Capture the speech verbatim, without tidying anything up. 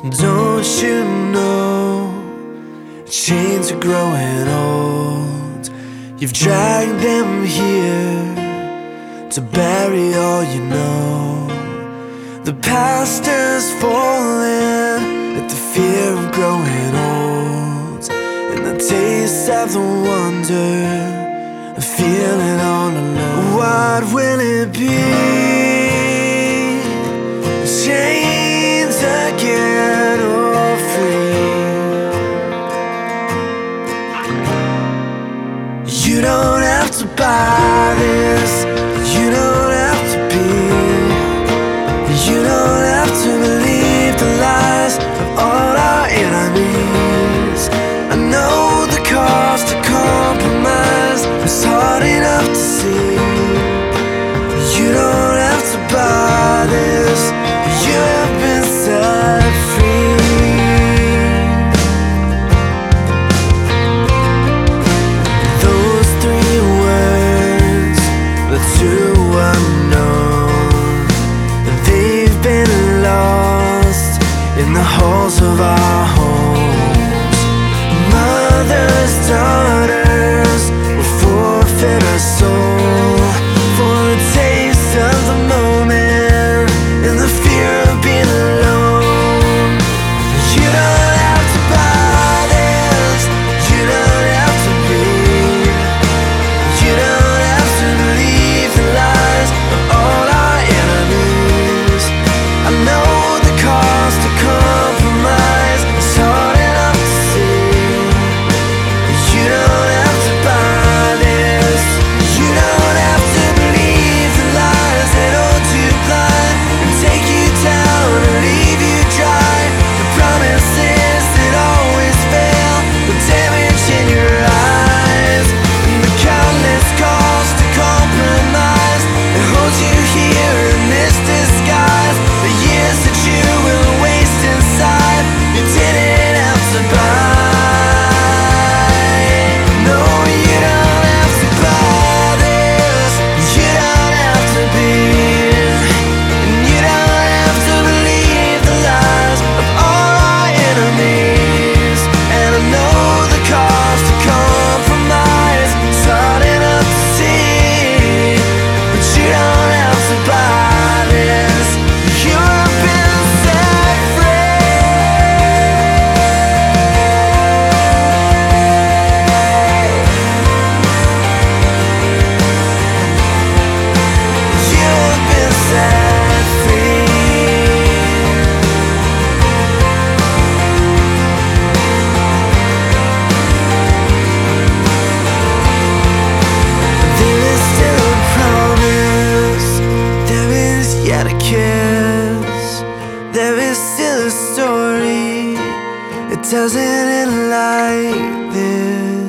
Don't you know chains are growing old? You've dragged them here to bury all you know. The past is falling at the fear of growing old, and the taste of the wonder of feeling all alone. What will it be? Chains again or free? You don't have to buy this. You don't have to be. You don't have to believe the lies of all our enemies. I know the cost to compromise is hard enough to see. You don't have to buy this. You have been set free. Those three words, the two unknown, they've been lost in the halls of our homes. Mothers, daughters will forfeit our soul for a taste of the moment and the fear of being alone. You don't have to buy this. You don't have to be. You don't have to believe the lies of all our enemies. I know the cost to compromise is hard enough to see. You don't have to buy this. You don't have to believe the lies that hold you blind and take you down and leave you dry. The promises that always fail, the damage in your eyes, and the countless calls to compromise that hold you here in this disguise. The years that you will waste inside, you didn't have to buy. No, you don't have to buy this. You don't have to be. And you don't have to believe the lies of all our enemies. And I know the cost to compromise is hard enough to see, but you don't have to buy this. You have been set free. You have been set free. There is still a promise. There is yet a kiss. There is still a story. It doesn't end like this.